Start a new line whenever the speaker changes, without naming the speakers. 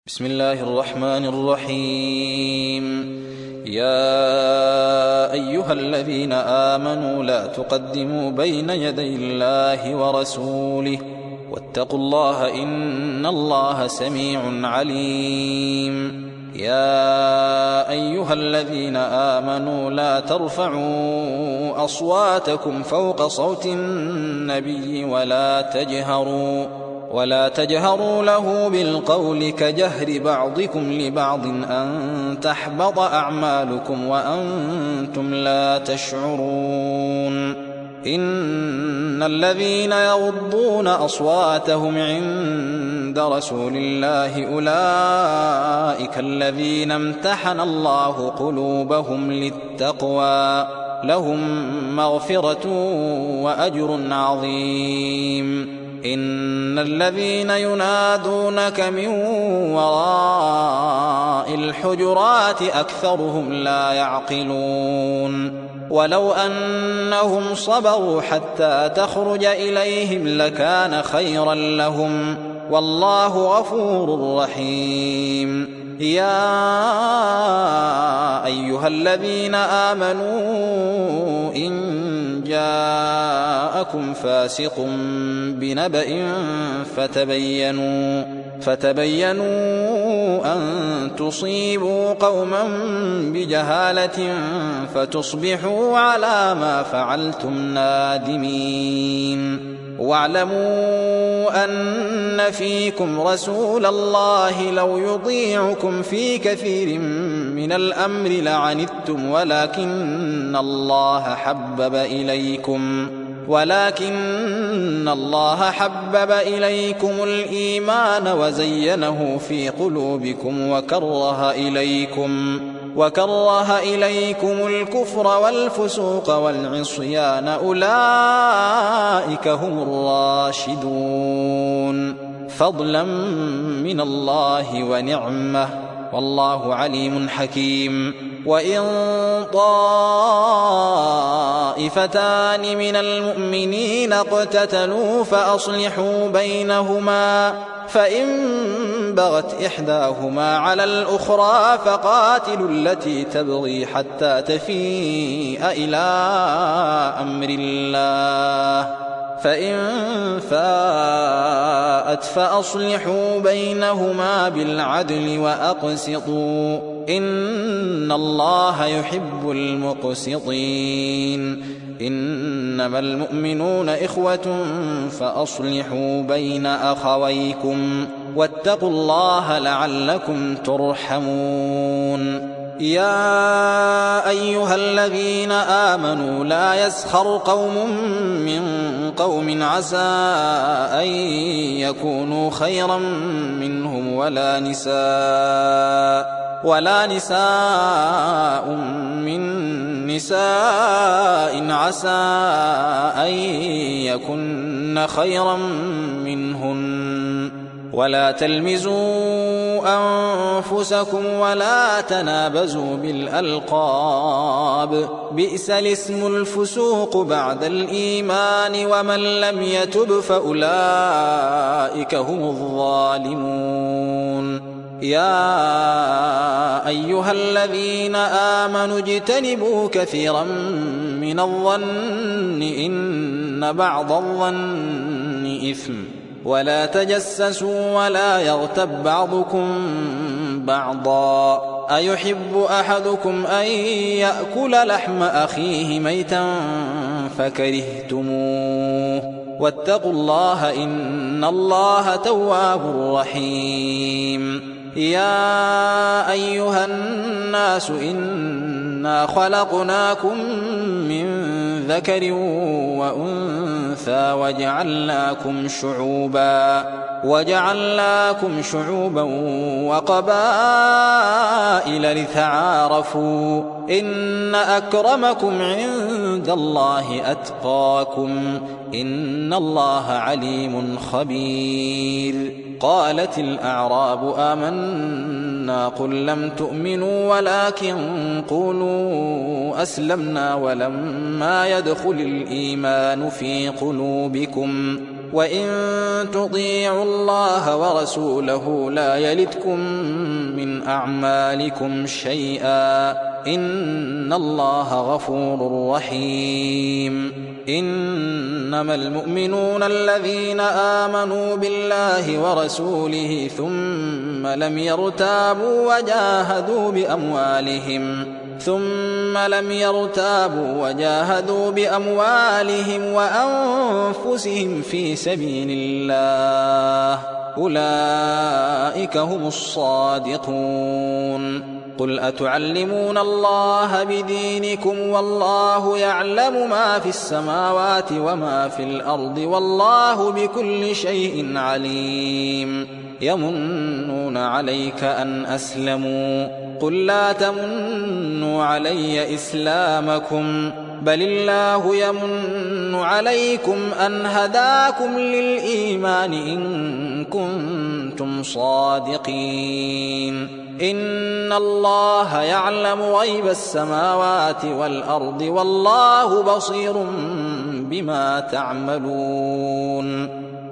بسم الله الرحمن الرحيم. يا أيها الذين آمنوا لا تقدموا بين يدي الله ورسوله واتقوا الله إن الله سميع عليم. يا أيها الذين آمنوا لا ترفعوا أصواتكم فوق صوت النبي ولا تجهروا له بالقول كجهر بعضكم لبعض أن تحبط أعمالكم وأنتم لا تشعرون. إن الذين يغضون أصواتهم عند رسول الله أولئك الذين امتحن الله قلوبهم للتقوى لهم مغفرة وأجر عظيم. إن الذين ينادونك من وراء الحجرات أكثرهم لا يعقلون. ولو أنهم صبروا حتى تخرج إليهم لكان خيرا لهم والله غفور رحيم. يا أيها الذين آمنوا إن جاءكم فاسق بنبأ فتبينوا أن تصيبوا قوما بجهالة فتصبحوا على ما فعلتم نادمين. واعلموا أن فيكم رسول الله لو يطيعكم في كثير من الأمر لعنتم ولكن الله حبب إليكم الإيمان وزينه في قلوبكم وكره إليكم الكفر والفسوق والعصيان أولئك هم الراشدون فضلا من الله ونعمة والله عليم حكيم. وإن طائفتان من المؤمنين اقتتلوا فأصلحوا بينهما فإن بغت إحداهما على الأخرى فقاتلوا التي تبغي حتى تفيء إلى أمر الله فإن فاءت فأصلحوا بينهما بالعدل وأقسطوا إن الله يحب المقسطين. إنما المؤمنون إخوة فأصلحوا بين أخويكم واتقوا الله لعلكم ترحمون. يا أيها الذين آمنوا لا يسخر قوم من قوم عسى أن يكونوا خيرا منهم ولا نساء من نساء عسى أن يكن خيرا منهن. ولا تلمزوا أنفسكم ولا تنابزوا بالألقاب بئس الاسم الفسوق بعد الإيمان ومن لم يتب فأولئك هم الظالمون. يا أيها الذين آمنوا اجتنبوا كثيرا من الظن إن بعض الظن إثم ولا تجسسوا ولا يغتب بعضكم بعضا أيحب أحدكم أن يأكل لحم أخيه ميتا فكرهتموه واتقوا الله إن الله تواب رحيم. يا أيها الناس إنا خلقناكم من ذكر وأنثى وجعلناكم شعوبا وقبائل لتعارفوا إن أكرمكم عند الله أتقاكم إن الله عليم خبير. قالت الأعراب آمنا قل لم تؤمنوا ولكن قولوا أسلمنا ولما يدخل الإيمان في قلوبكم وإن تطيعوا الله ورسوله لا يلتكم من أعمالكم شيئا إن الله غفور رحيم إنما المؤمنون الذين آمنوا بالله ورسوله ثم لم يرتابوا وجاهدوا بأموالهم وأنفسهم في سبيل الله أولئك هم الصادقون قل أتعلمون الله بدينكم والله يعلم ما في السماوات وما في الأرض والله بكل شيء عليم يمنون عليك أن أسلموا قل لا تمنوا علي إسلامكم بل الله يمن عليكم أن هداكم للإيمان إن كنتم صادقين إن الله يعلم غيب السماوات والأرض والله بصير بما تعملون